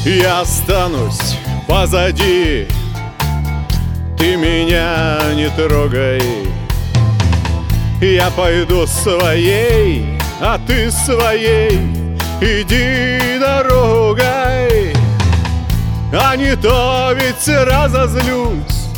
Я останусь позади, ты меня не трогай. Я пойду своей, а ты своей, иди дорогой. А не то ведь разозлюсь,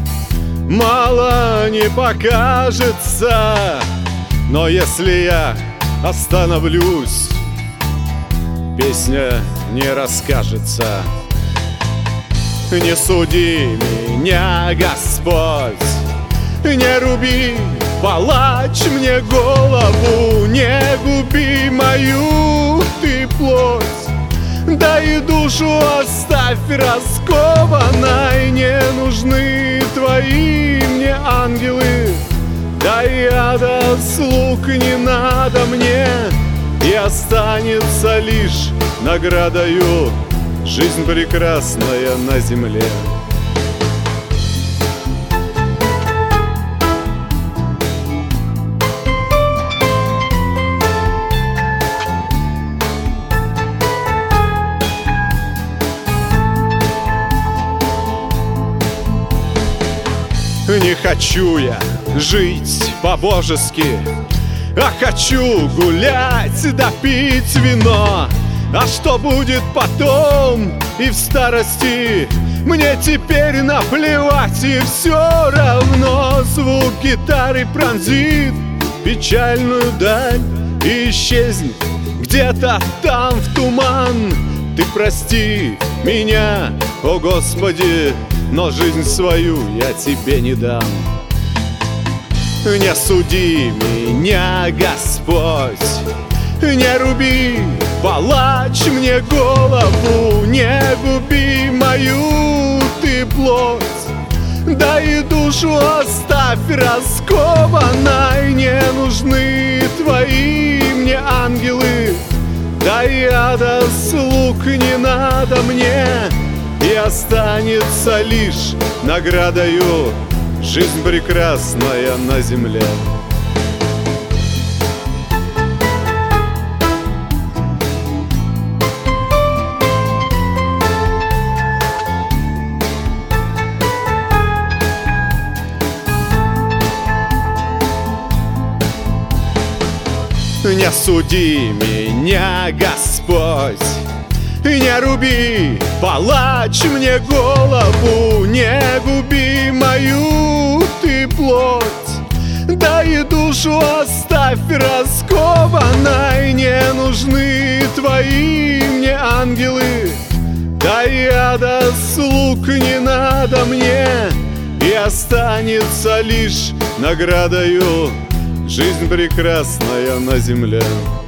мало не покажется. Но если я остановлюсь, песня не расскажется. Не суди меня, Господь, не руби, палач, мне голову, не губи мою ты плоть. Да и душу оставь раскованной, не нужны твои мне ангелы. Да и ада слуг не надо мне, и останется лишь наградою жизнь прекрасная на земле. Не хочу я жить по-божески, а хочу гулять да пить вино. А что будет потом и в старости, мне теперь наплевать, и все равно звук гитары пронзит печальную даль и исчезнет где-то там в туман. Ты прости меня, о Господи, но жизнь свою я тебе не дам. Не суди меня, Господь, не руби, палач, мне голову, не губи мою ты плоть. Да и душу оставь раскованной, не нужны твои мне ангелы. Да и ада слуг не надо мне, и останется лишь наградою жизнь прекрасная на земле. Не суди меня, Господь, не руби, палач, мне голову, не губи мою ты плоть. Да и душу оставь раскованной, не нужны твои мне ангелы. Да и ада слуг не надо мне, и останется лишь наградою жизнь прекрасная на земле.